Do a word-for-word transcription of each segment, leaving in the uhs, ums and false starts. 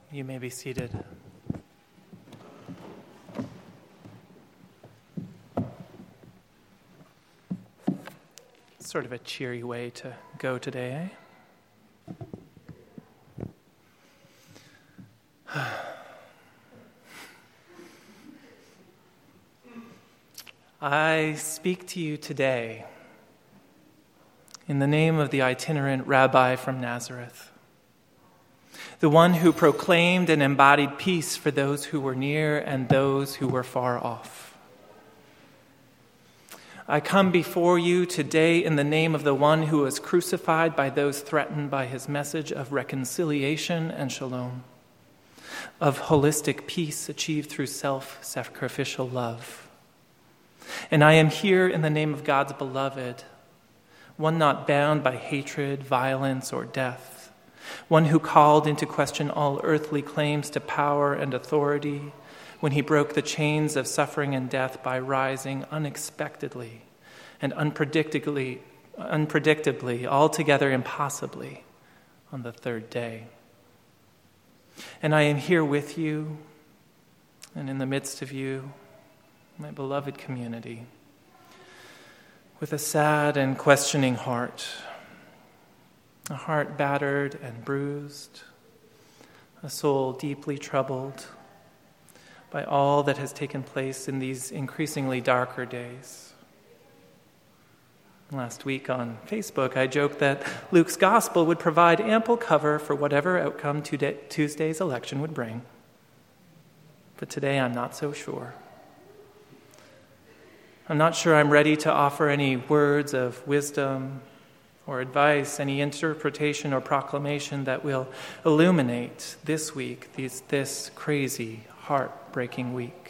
You may be seated. Sort of a cheery way to go today, eh? I speak to you today in the name of the itinerant rabbi from Nazareth, the one who proclaimed and embodied peace for those who were near and those who were far off. I come before you today in the name of the one who was crucified by those threatened by his message of reconciliation and shalom, of holistic peace achieved through self-sacrificial love. And I am here in the name of God's beloved, one not bound by hatred, violence, or death, one who called into question all earthly claims to power and authority when he broke the chains of suffering and death by rising unexpectedly and unpredictably, unpredictably, altogether impossibly, on the third day. And I am here with you and in the midst of you, my beloved community, with a sad and questioning heart, a heart battered and bruised, a soul deeply troubled by all that has taken place in these increasingly darker days. Last week on Facebook, I joked that Luke's gospel would provide ample cover for whatever outcome Tuesday's election would bring. But today I'm not so sure. I'm not sure I'm ready to offer any words of wisdom or advice, any interpretation or proclamation that will illuminate this week, these, this crazy, heartbreaking week.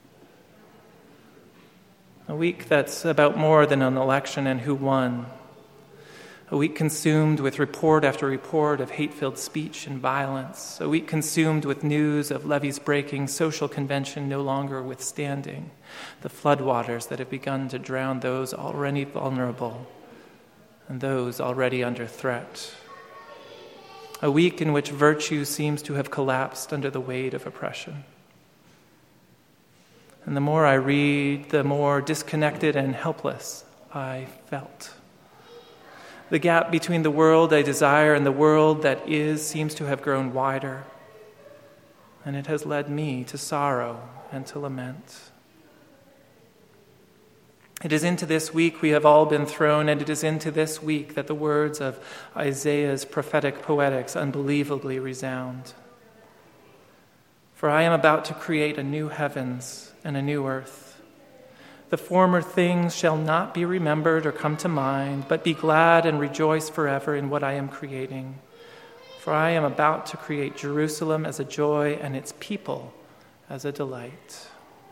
A week that's about more than an election and who won. A week consumed with report after report of hate-filled speech and violence. A week consumed with news of levees breaking, social convention no longer withstanding the floodwaters that have begun to drown those already vulnerable and those already under threat. A week in which virtue seems to have collapsed under the weight of oppression. And the more I read, the more disconnected and helpless I felt. The gap between the world I desire and the world that is seems to have grown wider, and it has led me to sorrow and to lament. It is into this week we have all been thrown, and it is into this week that the words of Isaiah's prophetic poetics unbelievably resound. For I am about to create a new heavens and a new earth. The former things shall not be remembered or come to mind, but be glad and rejoice forever in what I am creating. For I am about to create Jerusalem as a joy and its people as a delight.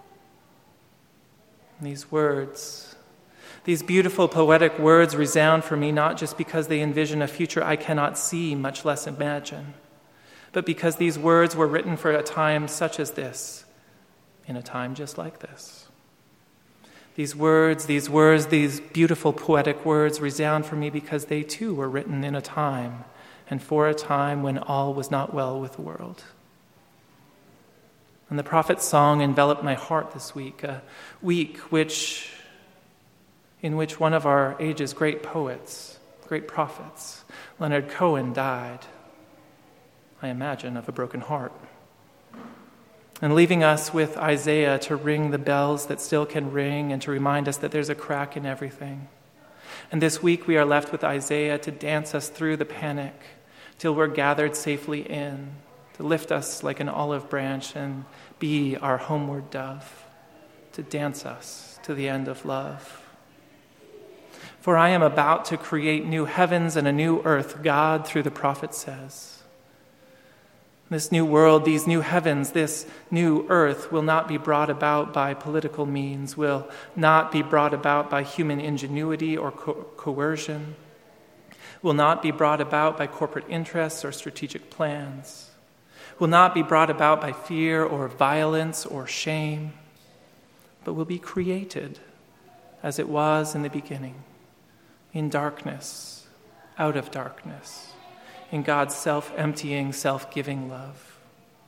These words, these beautiful poetic words resound for me not just because they envision a future I cannot see, much less imagine, but because these words were written for a time such as this, in a time just like this. These words, these words, these beautiful poetic words resound for me because they too were written in a time and for a time when all was not well with the world. And the prophet's song enveloped my heart this week, a week which, in which one of our age's great poets, great prophets, Leonard Cohen, died, I imagine, of a broken heart. And leaving us with Isaiah to ring the bells that still can ring and to remind us that there's a crack in everything. And this week we are left with Isaiah to dance us through the panic till we're gathered safely in, to lift us like an olive branch and be our homeward dove, to dance us to the end of love. For I am about to create new heavens and a new earth, God, through the prophet, says. This new world, these new heavens, this new earth will not be brought about by political means, will not be brought about by human ingenuity or co- coercion, will not be brought about by corporate interests or strategic plans, will not be brought about by fear or violence or shame, but will be created as it was in the beginning, in darkness, out of darkness, in God's self-emptying, self-giving love.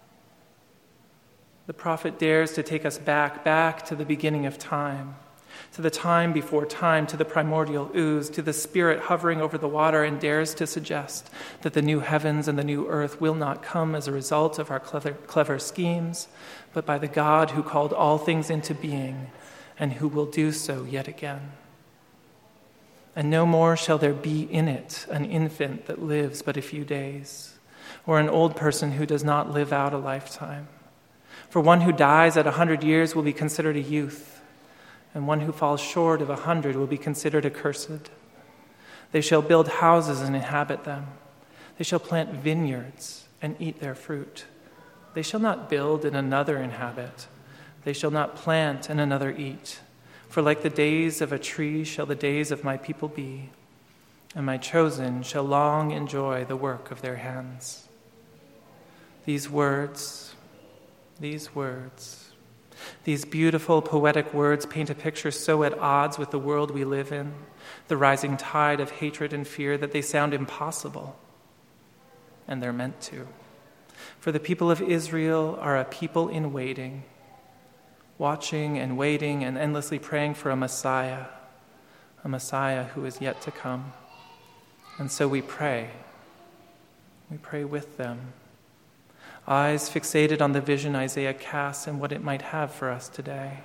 The prophet dares to take us back, back to the beginning of time, to the time before time, to the primordial ooze, to the Spirit hovering over the water, and dares to suggest that the new heavens and the new earth will not come as a result of our clever, clever schemes, but by the God who called all things into being and who will do so yet again. And no more shall there be in it an infant that lives but a few days, or an old person who does not live out a lifetime. For one who dies at a hundred years will be considered a youth, and one who falls short of a hundred will be considered accursed. They shall build houses and inhabit them. They shall plant vineyards and eat their fruit. They shall not build and another inhabit. They shall not plant and another eat. For like the days of a tree shall the days of my people be, and my chosen shall long enjoy the work of their hands. These words, these words, these beautiful poetic words paint a picture so at odds with the world we live in, the rising tide of hatred and fear, that they sound impossible. And they're meant to. For the people of Israel are a people in waiting, watching and waiting and endlessly praying for a Messiah, a Messiah who is yet to come. And so we pray. We pray with them, eyes fixated on the vision Isaiah casts and what it might have for us today.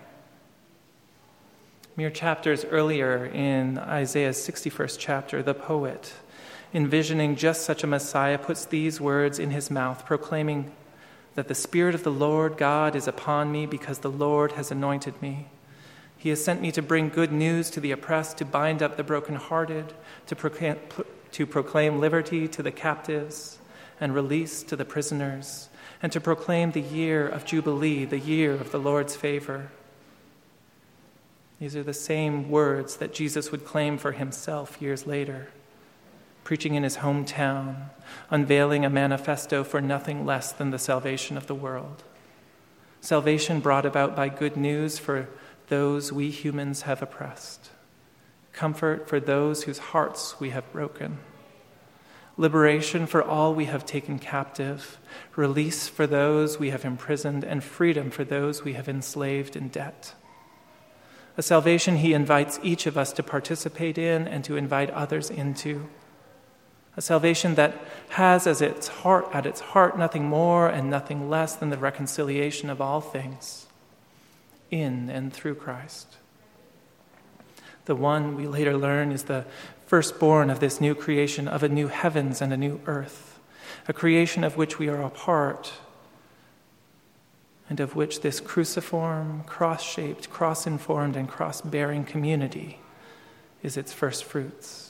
Mere chapters earlier in Isaiah's sixty-first chapter, the poet, envisioning just such a Messiah, puts these words in his mouth, proclaiming that the Spirit of the Lord God is upon me because the Lord has anointed me. He has sent me to bring good news to the oppressed, to bind up the brokenhearted, to proclaim, to proclaim liberty to the captives and release to the prisoners, and to proclaim the year of Jubilee, the year of the Lord's favor. These are the same words that Jesus would claim for himself years later, preaching in his hometown, unveiling a manifesto for nothing less than the salvation of the world. Salvation brought about by good news for those we humans have oppressed. Comfort for those whose hearts we have broken. Liberation for all we have taken captive. Release for those we have imprisoned, and freedom for those we have enslaved in debt. A salvation he invites each of us to participate in and to invite others into. A salvation that has as its heart, at its heart nothing more and nothing less than the reconciliation of all things in and through Christ. The one, we later learn, is the firstborn of this new creation, of a new heavens and a new earth, a creation of which we are a part, and of which this cruciform, cross-shaped, cross-informed, and cross-bearing community is its first fruits.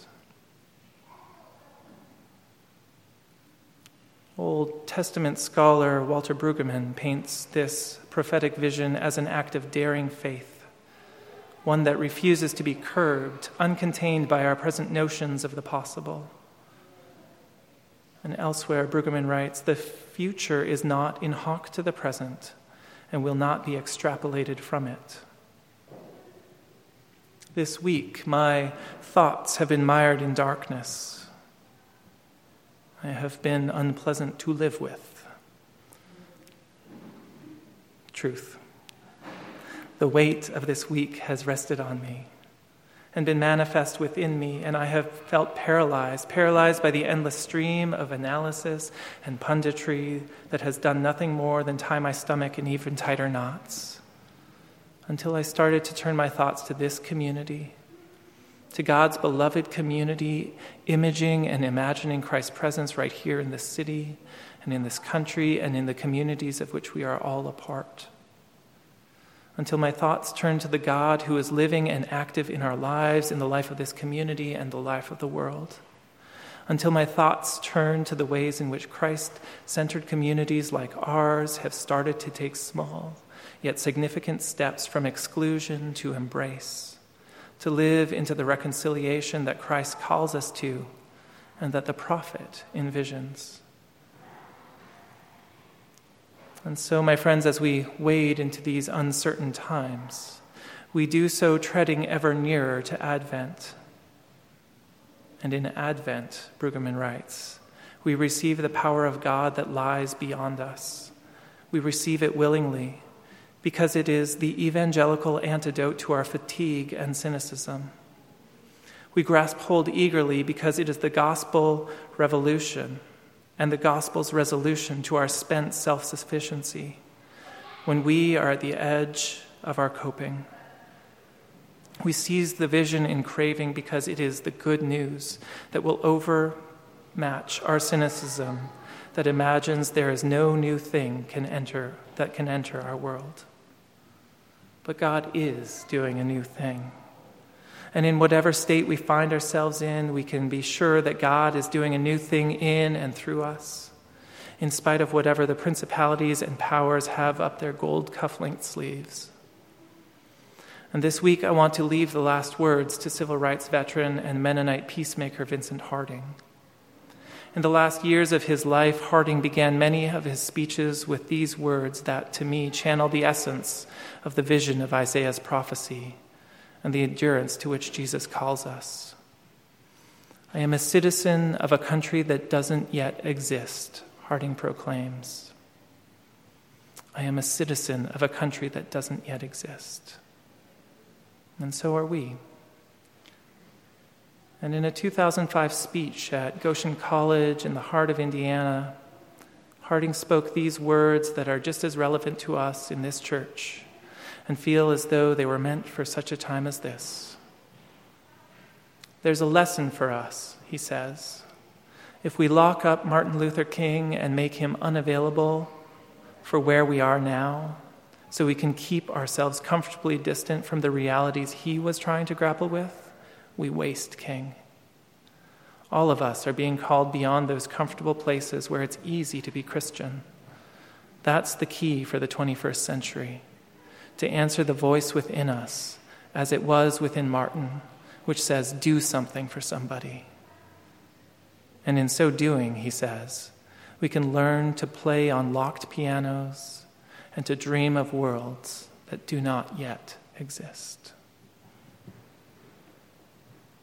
Old Testament scholar Walter Brueggemann paints this prophetic vision as an act of daring faith, one that refuses to be curbed, uncontained by our present notions of the possible. And elsewhere, Brueggemann writes, "The future is not in hoc to the present and will not be extrapolated from it." This week, my thoughts have been mired in darkness. I have been unpleasant to live with. Truth. The weight of this week has rested on me and been manifest within me, and I have felt paralyzed, paralyzed by the endless stream of analysis and punditry that has done nothing more than tie my stomach in even tighter knots, until I started to turn my thoughts to this community, to God's beloved community, imaging and imagining Christ's presence right here in this city and in this country and in the communities of which we are all a part. Until my thoughts turn to the God who is living and active in our lives, in the life of this community and the life of the world. Until my thoughts turn to the ways in which Christ-centered communities like ours have started to take small, yet significant steps from exclusion to embrace, to live into the reconciliation that Christ calls us to and that the prophet envisions. And so, my friends, as we wade into these uncertain times, we do so treading ever nearer to Advent. And in Advent, Brueggemann writes, we receive the power of God that lies beyond us. We receive it willingly because it is the evangelical antidote to our fatigue and cynicism. We grasp hold eagerly because it is the gospel revolution and the gospel's resolution to our spent self-sufficiency when we are at the edge of our coping. We seize the vision in craving because it is the good news that will overmatch our cynicism that imagines there is no new thing can enter that can enter our world. But God is doing a new thing. And in whatever state we find ourselves in, we can be sure that God is doing a new thing in and through us, in spite of whatever the principalities and powers have up their gold cuff-linked sleeves. And this week, I want to leave the last words to civil rights veteran and Mennonite peacemaker Vincent Harding. In the last years of his life, Harding began many of his speeches with these words that, to me, channel the essence of the vision of Isaiah's prophecy and the endurance to which Jesus calls us. I am a citizen of a country that doesn't yet exist, Harding proclaims. I am a citizen of a country that doesn't yet exist. And so are we. And in a two thousand five speech at Goshen College in the heart of Indiana, Harding spoke these words that are just as relevant to us in this church and feel as though they were meant for such a time as this. There's a lesson for us, he says. If we lock up Martin Luther King and make him unavailable for where we are now, so we can keep ourselves comfortably distant from the realities he was trying to grapple with, we waste King. All of us are being called beyond those comfortable places where it's easy to be Christian. That's the key for the twenty-first century, to answer the voice within us, as it was within Martin, which says, do something for somebody. And in so doing, he says, we can learn to play on locked pianos and to dream of worlds that do not yet exist.